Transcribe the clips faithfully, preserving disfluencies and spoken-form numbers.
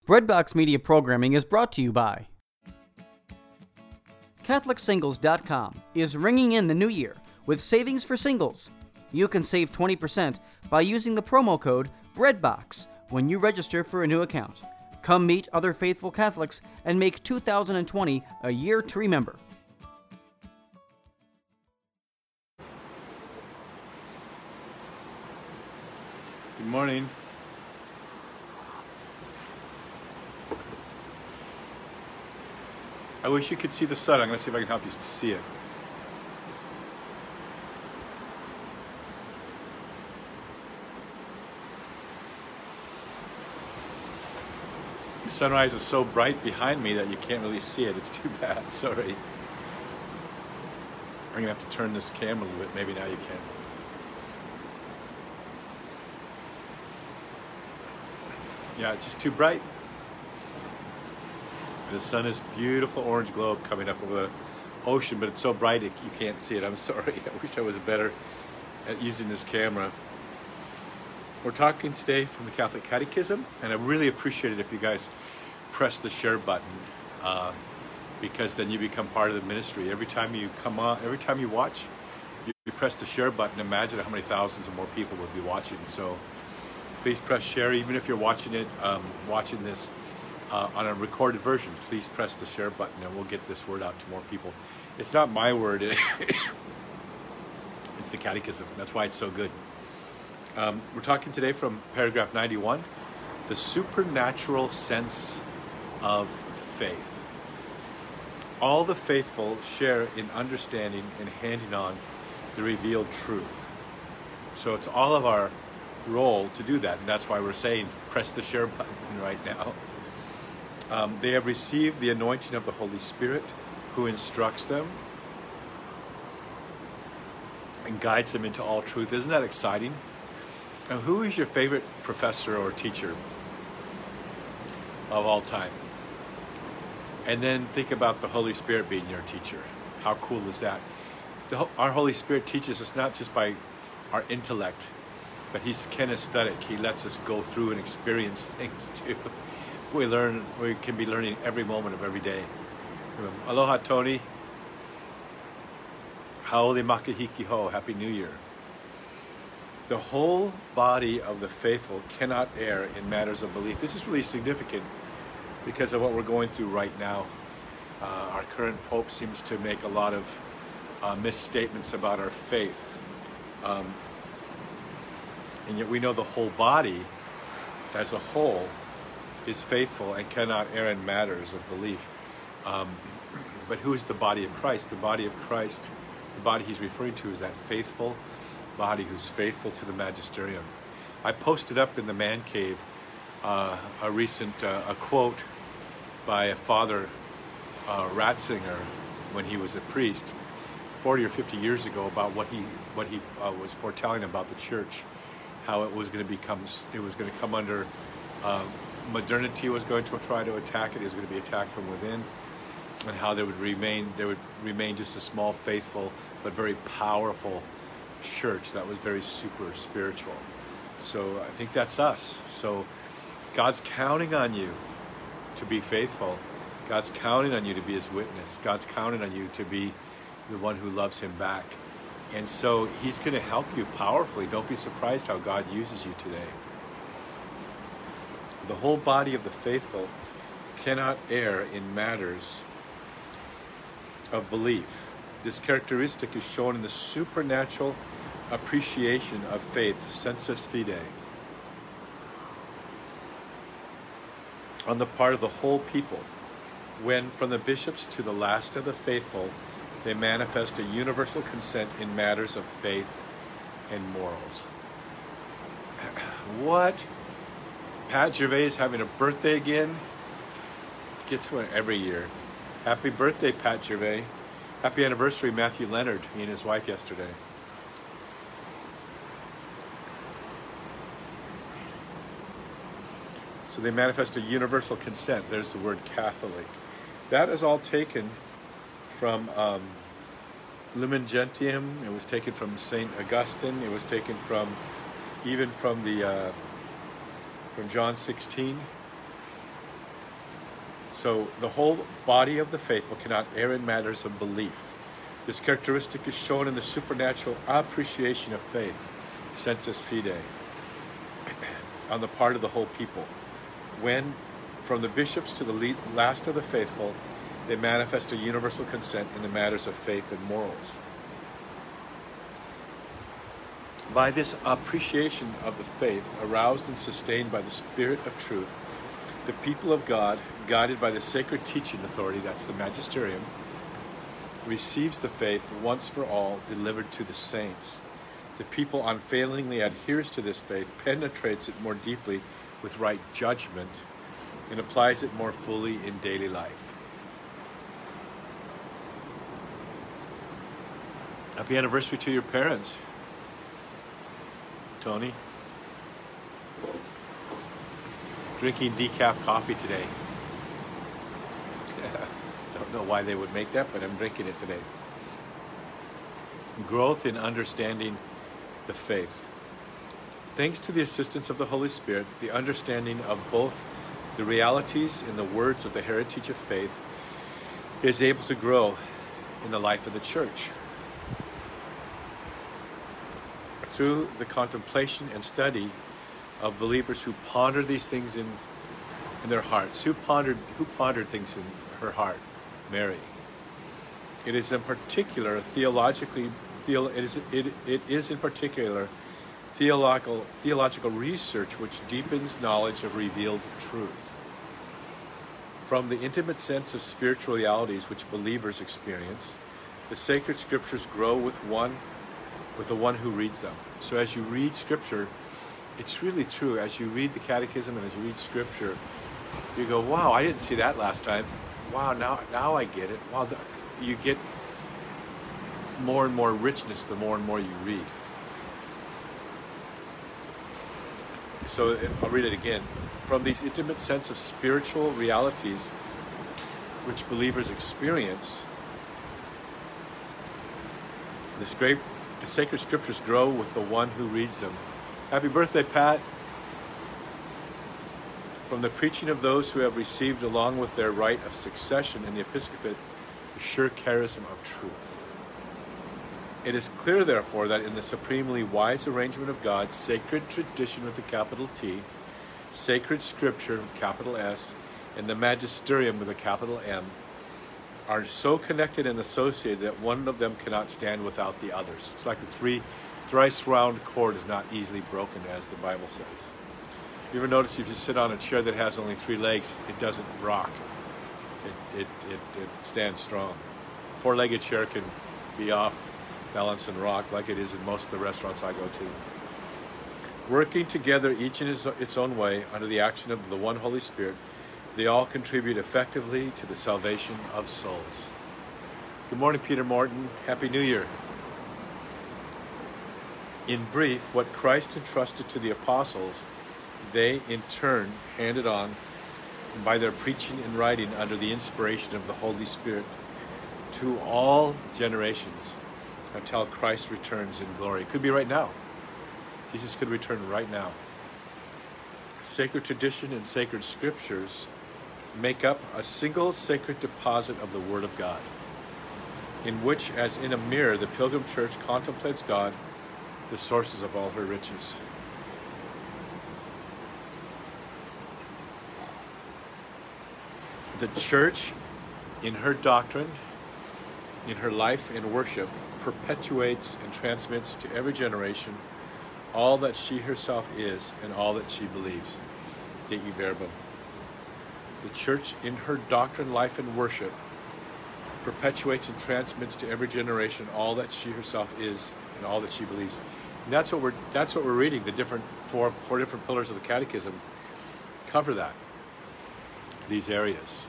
Breadbox Media Programming is brought to you by Catholic Singles dot com is ringing in the new year with savings for singles. You can save twenty percent by using the promo code BREADBOX when you register for a new account. Come meet other faithful Catholics and make two thousand twenty a year to remember. Good morning. I wish you could see the sun. I'm going to see if I can help you to see it. The sunrise is so bright behind me that you can't really see it. It's too bad. Sorry. I'm going to have to turn this camera a little bit. Maybe now you can. Yeah, it's just too bright. The sun is beautiful orange globe coming up over the ocean, but it's so bright it, you can't see it. I'm sorry. I wish I was better at using this camera. We're talking today from the Catholic Catechism, and I really appreciate it if you guys press the share button, uh, because then you become part of the ministry. Every time you come on, every time you watch, you, you press the share button. Imagine how many thousands of more people would be watching. So please press share, even if you're watching it, um, watching this uh, on a recorded version. Please press the share button, and we'll get this word out to more people. It's not my word; it's the Catechism. That's why it's so good. Um, we're talking today from paragraph ninety-one, the supernatural sense of faith. All the faithful share in understanding and handing on the revealed truth. So it's all of our role to do that, and that's why we're saying press the share button right now. Um, they have received the anointing of the Holy Spirit, who instructs them and guides them into all truth. Isn't that exciting? Now, who is your favorite professor or teacher of all time? And then think about the Holy Spirit being your teacher. How cool is that? The, our Holy Spirit teaches us not just by our intellect, but he's kinesthetic. He lets us go through and experience things too. We learn, we can be learning every moment of every day. Aloha, Tony. Haole makahiki ho. Happy New Year. The whole body of the faithful cannot err in matters of belief. This is really significant because of what we're going through right now. Uh, our current Pope seems to make a lot of uh, misstatements about our faith. Um, and yet we know the whole body as a whole is faithful and cannot err in matters of belief. Um, but who is the body of Christ? The body of Christ, the body he's referring to is that faithful body who's faithful to the magisterium. I posted up in the man cave uh, a recent uh, a quote by a Father uh, Ratzinger when he was a priest forty or fifty years ago about what he what he uh, was foretelling about the church, how it was going to become it was going to come under uh, modernity was going to try to attack it. It was going to be attacked from within, and how there would remain there would remain just a small, faithful but very powerful church that was very super spiritual. So I think that's us. So God's counting on you to be faithful. God's counting on you to be his witness. God's counting on you to be the one who loves him back. And so he's going to help you powerfully. Don't be surprised how God uses you today. The whole body of the faithful cannot err in matters of belief. This characteristic is shown in the supernatural appreciation of faith, sensus fide, on the part of the whole people, when from the bishops to the last of the faithful, they manifest a universal consent in matters of faith and morals. What? Pat Gervais having a birthday again? Gets one every year. Happy birthday, Pat Gervais. Happy anniversary, Matthew Leonard, he and his wife yesterday. So they manifest a universal consent. There's the word Catholic. That is all taken from um, Lumen Gentium. It was taken from Saint Augustine. It was taken from, even from the, uh, from John sixteen. So the whole body of the faithful cannot err in matters of belief. This characteristic is shown in the supernatural appreciation of faith, sensus fide, on the part of the whole people, when, from the bishops to the last of the faithful, they manifest a universal consent in the matters of faith and morals. By this appreciation of the faith, aroused and sustained by the Spirit of truth, the people of God, guided by the sacred teaching authority, that's the magisterium, receives the faith once for all delivered to the saints. The people unfailingly adheres to this faith, penetrates it more deeply with right judgment, and applies it more fully in daily life. Happy anniversary to your parents, Tony. Drinking decaf coffee today. Don't know why they would make that, but I'm drinking it today. Growth in understanding the faith. Thanks to the assistance of the Holy Spirit, the understanding of both the realities and the words of the heritage of faith is able to grow in the life of the church. Through the contemplation and study of believers who ponder these things in, in their hearts. Who pondered, who pondered things in her heart? Mary. It is in particular theologically, theo, it, is, it, it is in particular theological, theological research which deepens knowledge of revealed truth. From the intimate sense of spiritual realities which believers experience, the sacred scriptures grow with one, with the one who reads them. So as you read scripture, it's really true. As you read the catechism and as you read scripture, you go, wow, I didn't see that last time. Wow, now now I get it. Wow, the, you get more and more richness the more and more you read. So I'll read it again. From these intimate sense of spiritual realities which believers experience, this great the sacred scriptures grow with the one who reads them. Happy birthday, Pat. From the preaching of those who have received, along with their right of succession in the episcopate, the sure charism of truth. It is clear, therefore, that in the supremely wise arrangement of God, sacred tradition with a capital T, sacred scripture with capital S, and the magisterium with a capital M, are so connected and associated that one of them cannot stand without the others. It's like a three, thrice round cord is not easily broken, as the Bible says. You ever notice if you sit on a chair that has only three legs, it doesn't rock. It, it, it, it stands strong. A four-legged chair can be off balance and rock like it is in most of the restaurants I go to. Working together, each in his, its own way, under the action of the one Holy Spirit, they all contribute effectively to the salvation of souls. Good morning, Peter Morton. Happy New Year. In brief, what Christ entrusted to the apostles, they in turn handed on by their preaching and writing under the inspiration of the Holy Spirit to all generations until Christ returns in glory. It could be right now. Jesus could return right now. Sacred tradition and sacred scriptures make up a single sacred deposit of the Word of God, in which, as in a mirror, the Pilgrim Church contemplates God, the sources of all her riches. The Church, in her doctrine, in her life and worship, perpetuates and transmits to every generation all that she herself is and all that she believes. Dei Verbum. The Church, in her doctrine, life, and worship, perpetuates and transmits to every generation all that she herself is and all that she believes. And that's what we're that's what we're reading. The different four four different pillars of the Catechism cover that. These areas.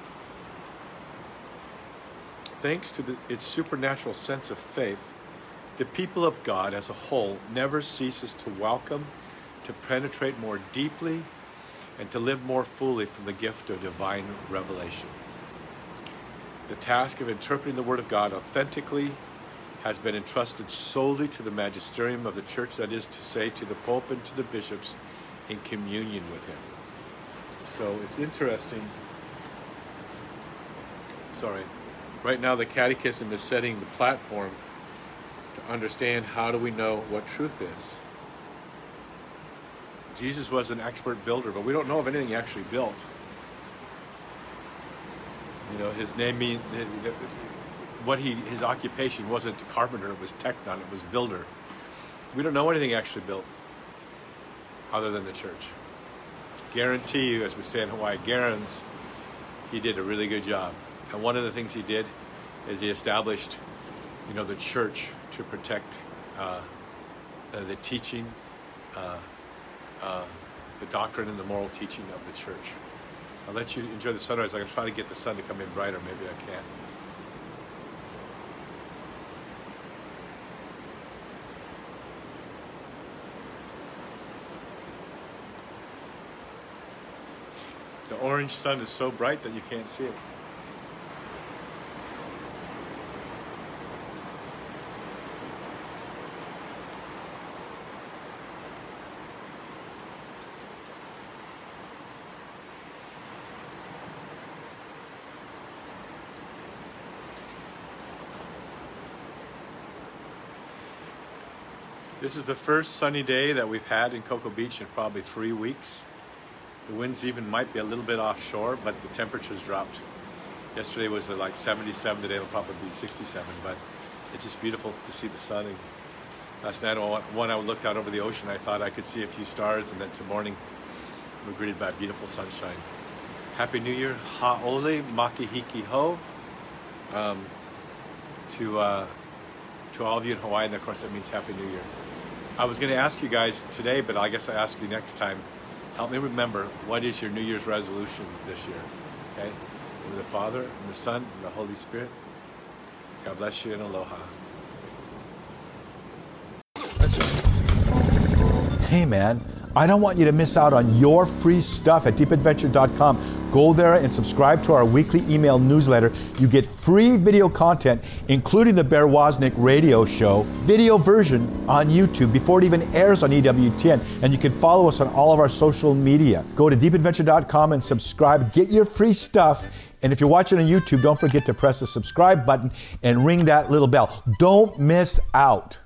Thanks to the, its supernatural sense of faith, the people of God as a whole never ceases to welcome, to penetrate more deeply, and to live more fully from the gift of divine revelation. The task of interpreting the Word of God authentically has been entrusted solely to the magisterium of the Church, that is to say, to the Pope and to the bishops in communion with him. So it's interesting sorry. Right now the Catechism is setting the platform to understand how do we know what truth is. Jesus was an expert builder, but we don't know of anything he actually built. You know, his name mean what he his occupation wasn't carpenter, it was tekton, it was builder. We don't know anything he actually built other than the church. Guarantee you, as we say in Hawaii, Garans, he did a really good job. And one of the things he did is he established, you know, the church to protect uh, uh, the teaching, uh, uh, the doctrine and the moral teaching of the church. I'll let you enjoy the sunrise. I'm going to try to get the sun to come in brighter. Maybe I can't. The orange sun is so bright that you can't see it. This is the first sunny day that we've had in Cocoa Beach in probably three weeks. The winds even might be a little bit offshore, but the temperature's dropped. Yesterday was like seventy-seven, today it'll probably be sixty-seven, but it's just beautiful to see the sun. And last night, when I looked out over the ocean, I thought I could see a few stars, and then to morning, we're greeted by beautiful sunshine. Happy New Year, Ha'ole Makahiki Ho. Um, to, uh, to all of you in Hawaii, and of course that means Happy New Year. I was gonna ask you guys today, but I guess I'll ask you next time. Help me remember, what is your New Year's resolution this year, okay? In the Father, and the Son, and the Holy Spirit. God bless you and aloha. That's right. Hey man, I don't want you to miss out on your free stuff at deep adventure dot com. Go there and subscribe to our weekly email newsletter. You get free video content, including the Bear Wozniak radio show, video version on YouTube before it even airs on E W T N. And you can follow us on all of our social media. Go to deep adventure dot com and subscribe. Get your free stuff. And if you're watching on YouTube, don't forget to press the subscribe button and ring that little bell. Don't miss out.